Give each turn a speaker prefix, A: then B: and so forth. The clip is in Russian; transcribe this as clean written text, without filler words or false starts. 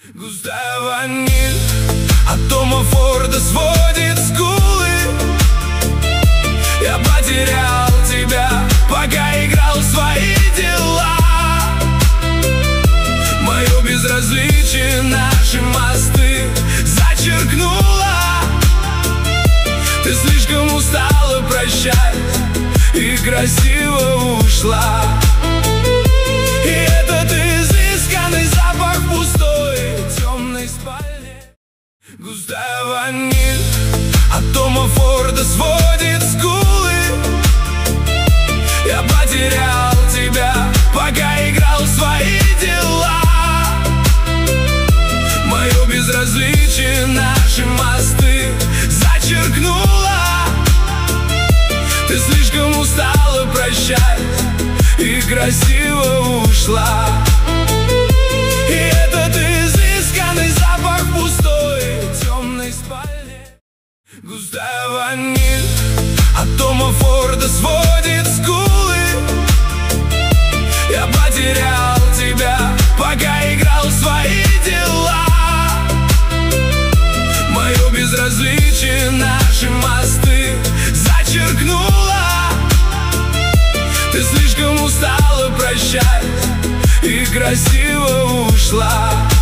A: Густая ваниль от Тома Форда сводит скулы. Я потерял тебя, пока играл в свои дела. Мое безразличие наши мосты зачеркнула. Ты слишком устала прощать и красиво ушла. И этот изысканный запах в пустой темной спальне. Густая ваниль от Тома Форда сводит скулы. Я потерял тебя, пока играл в свои дела. Мое безразличие наши мосты зачеркнула. Ты слишком устала прощать и красиво ушла. И этот изысканный запах в пустой темной спальне. Густая ваниль от Тома Форда сводит скулы. Я потерял тебя, пока играл в свои дела. Мое безразличие наши мосты зачеркнула. Ты слишком устала прощать и красиво ушла.